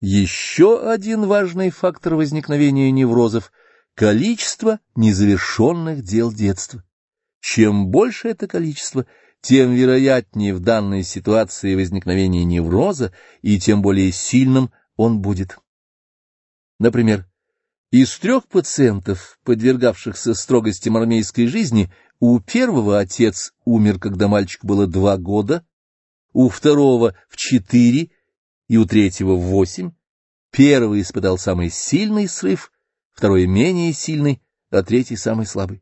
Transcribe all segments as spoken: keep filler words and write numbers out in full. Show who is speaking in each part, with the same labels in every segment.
Speaker 1: Еще один важный фактор возникновения неврозов – количество незавершенных дел детства. Чем больше это количество, тем вероятнее в данной ситуации возникновение невроза, и тем более сильным он будет. Например, из трех пациентов, подвергавшихся строгостям армейской жизни, у первого отец умер, когда мальчику было два года, у второго в четыре и у третьего в восемь. Первый испытал самый сильный срыв, второй менее сильный, а третий самый слабый.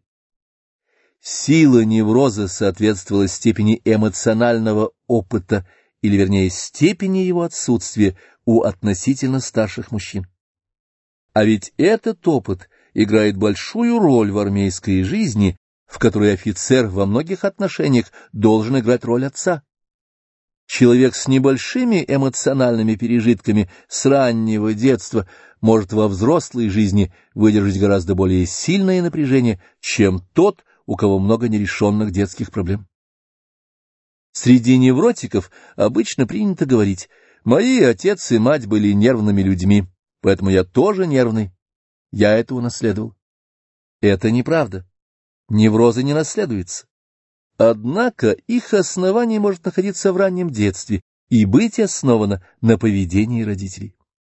Speaker 1: Сила невроза соответствовала степени эмоционального опыта, или, вернее, степени его отсутствия у относительно старших мужчин. А ведь этот опыт играет большую роль в армейской жизни, в которой офицер во многих отношениях должен играть роль отца. Человек с небольшими эмоциональными пережитками с раннего детства может во взрослой жизни выдержать гораздо более сильное напряжение, чем тот, у кого много нерешенных детских проблем. Среди невротиков обычно принято говорить: «Мои отец и мать были нервными людьми, поэтому я тоже нервный, я это унаследовал». Это неправда. Неврозы не наследуются. Однако их основание может находиться в раннем детстве и быть основано на поведении родителей.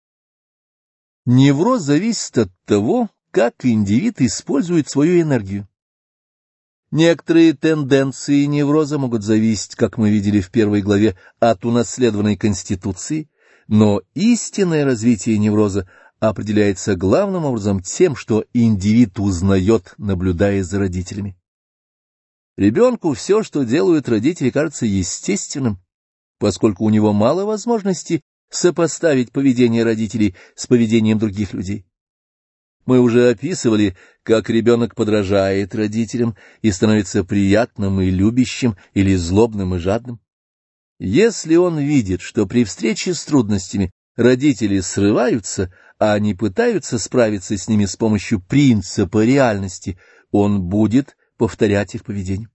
Speaker 1: Невроз зависит от того, как индивид использует свою энергию. Некоторые тенденции невроза могут зависеть, как мы видели в первой главе, от унаследованной конституции, но истинное развитие невроза определяется главным образом тем, что индивид узнает, наблюдая за родителями. Ребенку все, что делают родители, кажется естественным, поскольку у него мало возможностей сопоставить поведение родителей с поведением других людей. Мы уже описывали, как ребенок подражает родителям и становится приятным и любящим или злобным и жадным. Если он видит, что при встрече с трудностями родители срываются, а они пытаются справиться с ними с помощью принципа реальности, он будет повторять их поведение.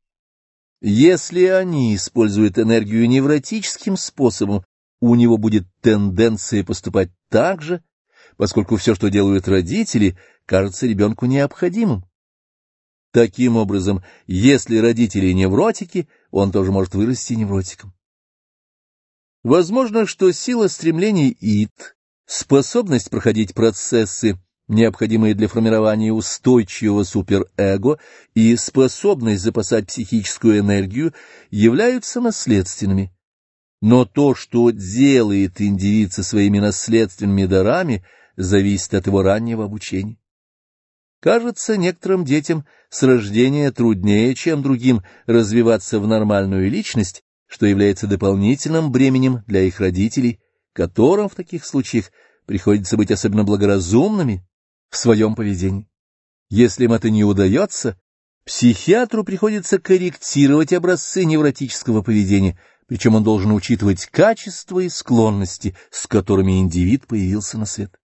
Speaker 1: Если они используют энергию невротическим способом, у него будет тенденция поступать так же, поскольку все, что делают родители, кажется ребенку необходимым. Таким образом, если родители невротики, он тоже может вырасти невротиком. Возможно, что сила стремлений ид, способность проходить процессы, необходимые для формирования устойчивого суперэго, и способность запасать психическую энергию являются наследственными. Но то, что делает индивид со своими наследственными дарами, зависит от его раннего обучения. Кажется, некоторым детям с рождения труднее, чем другим, развиваться в нормальную личность, что является дополнительным бременем для их родителей, которым в таких случаях приходится быть особенно благоразумными в своем поведении. Если им это не удается, психиатру приходится корректировать образцы невротического поведения, причем он должен учитывать качества и склонности, с которыми индивид появился на свет.